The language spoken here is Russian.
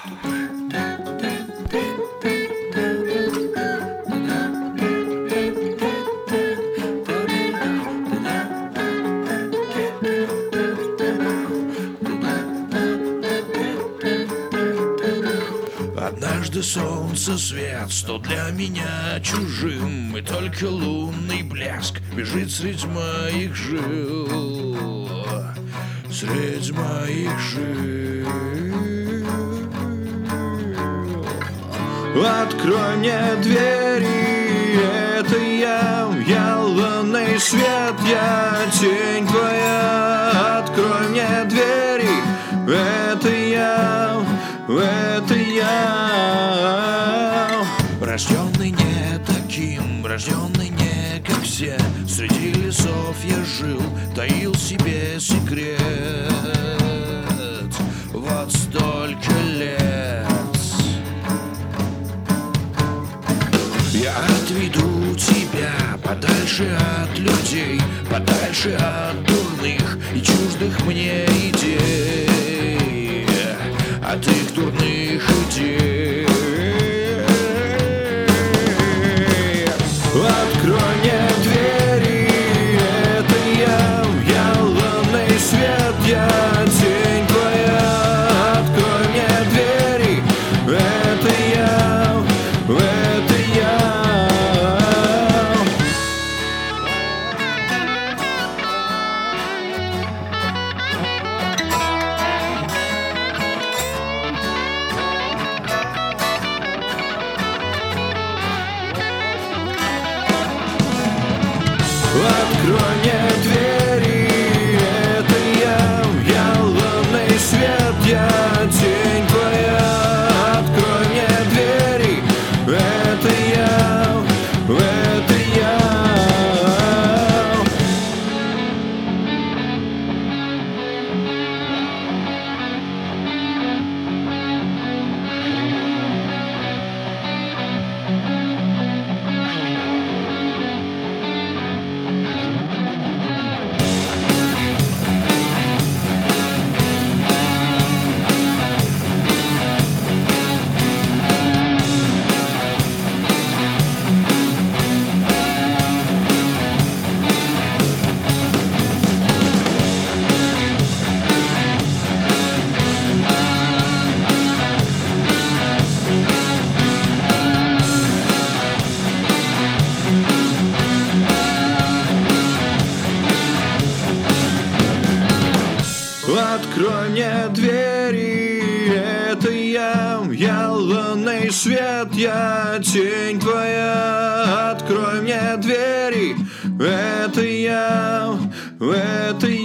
Однажды солнце свет стал для меня чужим, и только лунный блеск бежит средь моих жил, средь моих жил. Открой мне двери, это я лунный свет, я тень твоя. Открой мне двери, это я. Рожденный не таким, рожденный не как все. Среди лесов я жил, таил в себе секрет. Вот столько лет. Я отведу тебя подальше от людей, подальше от дурных и чуждых мне идей, от их дурных идей. Открой мне двери, это я лунный свет, я тень твоя. Открой мне двери, это я. Открой мне двери, это я лунный свет, я тень твоя. Открой мне двери, это я. Открой мне двери, это я лунный свет, я тень твоя. Открой мне двери, это я.